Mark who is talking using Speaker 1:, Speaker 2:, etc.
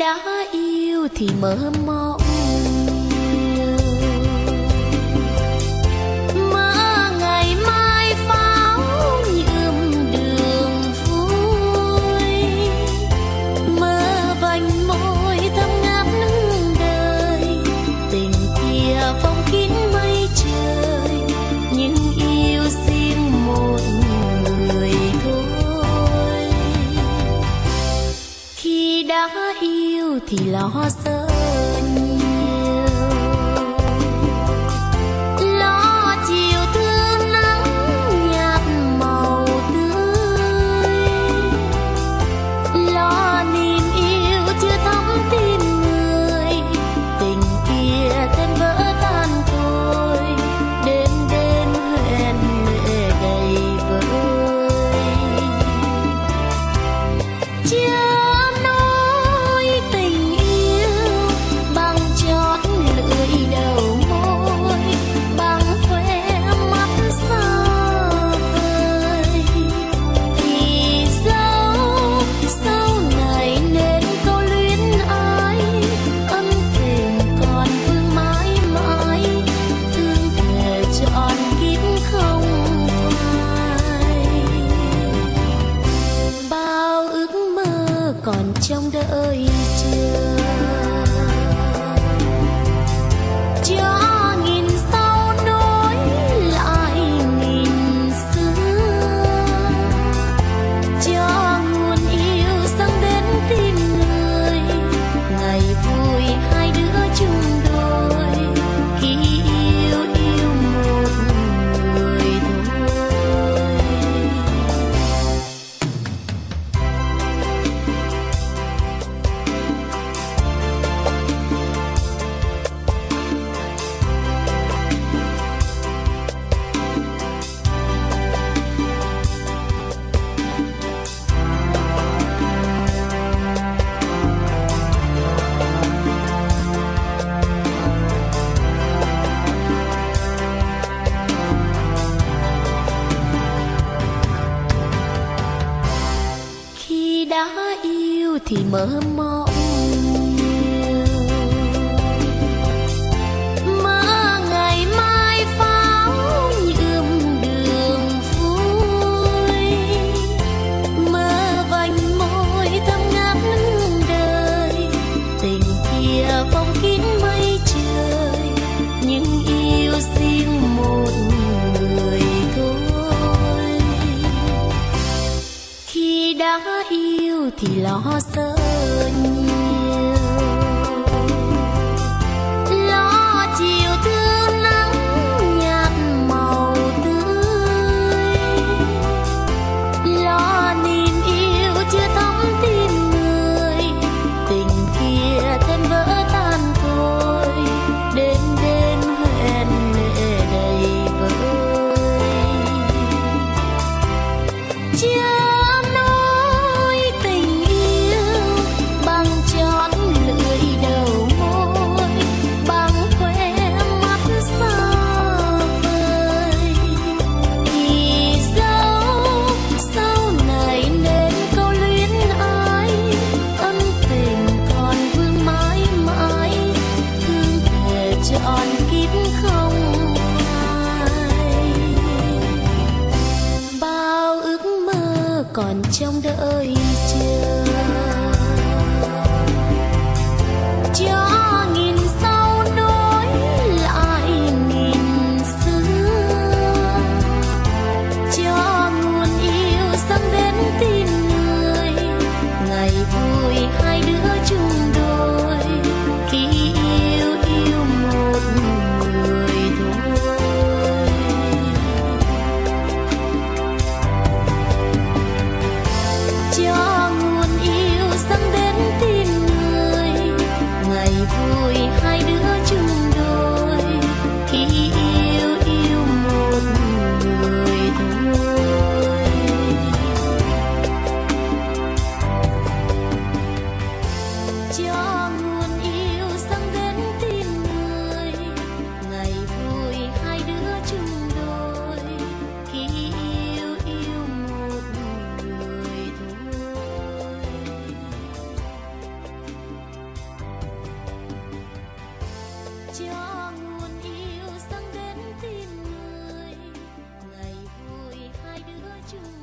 Speaker 1: đã yêu thì mơ mộng nhiều, mơ ngày mai pháo nhuộm đường vui, mơ vành môi thơm ngát đời, tình kia phong kín mây trời, nhưng yêu riêng một người thôi. Khi đã yêu thì lo sợ nhiều, lo chiều thương nắng nhạt màu tươi, lo niềm yêu chưa thắm tim người, tình kia thêm vỡ tan thôi, đêm đêm hẹn lệ đầy vơi. Chưa nói tình yêu bằng chót lưỡi đầu môi, bằng khóe mắt xa vời, thì dẫu sau này nên câu luyến ái, ân tình còn vương mãi mãi, thương thề trọn kiếp không phai. Bao ước mơ còn trong đợi chờ, cho nghìn sau nối lại nghìn xưa, cho nguồn yêu dâng đến tim người, ngày vui hai đứa chung đôi, khi yêu yêu một người thôi. Khi đã yêu thì mơ mộng nhiều, mơ ngày mai pháo nhuộm đường vui, mơ vành môi thơm ngát đời, tình kia phong kín mây trời, nhưng yêu riêng một người thôi. Khi đã yêu thì lo sợ nhiều, lo chiều thương nắng nhạt màu tươi, lo niềm yêu chưa thắm tim người, tình kia thêm vỡ tan thôi, đêm đêm hẹn lệ đầy vơi. Chưa nói tình yêu bằng chung